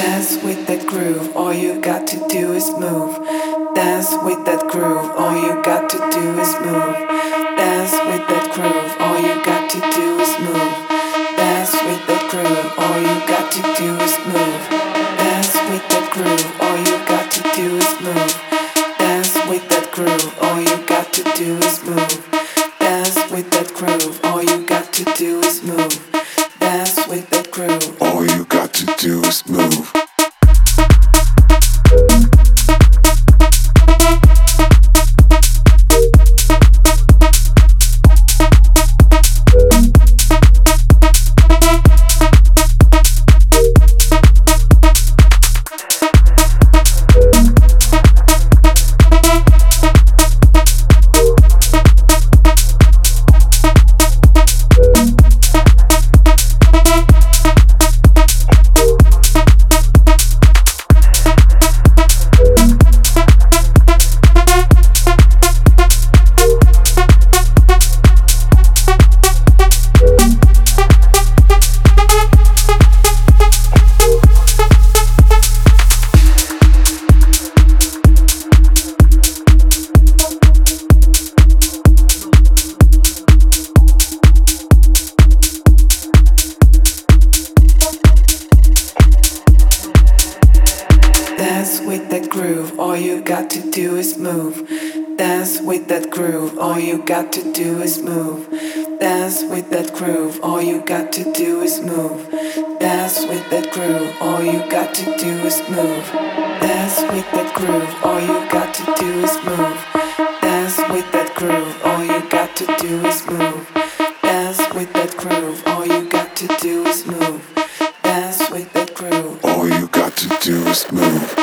Dance with that groove, all you got to do is move. Dance with that groove, all you got to do is move. Dance with that groove, all you got to do is move. Dance with that groove, all you got to do is move. Dance with that groove, all you got to do is move. Dance with that groove, all you got to do is move. Dance with that groove, all you got to do is move. Dance with that groove, all you got to do is move. Dance with that groove, all you got to do is move. Dance with that groove, all you got to do is move. Dance with that groove, all you got to do is move. Dance with that groove, all you got to do is move. Dance with that groove, all you got to do is move. Dance with that groove, all you got to do is move. Dance with that groove, all you got to do is move. Dance with that groove, all you got to do is move.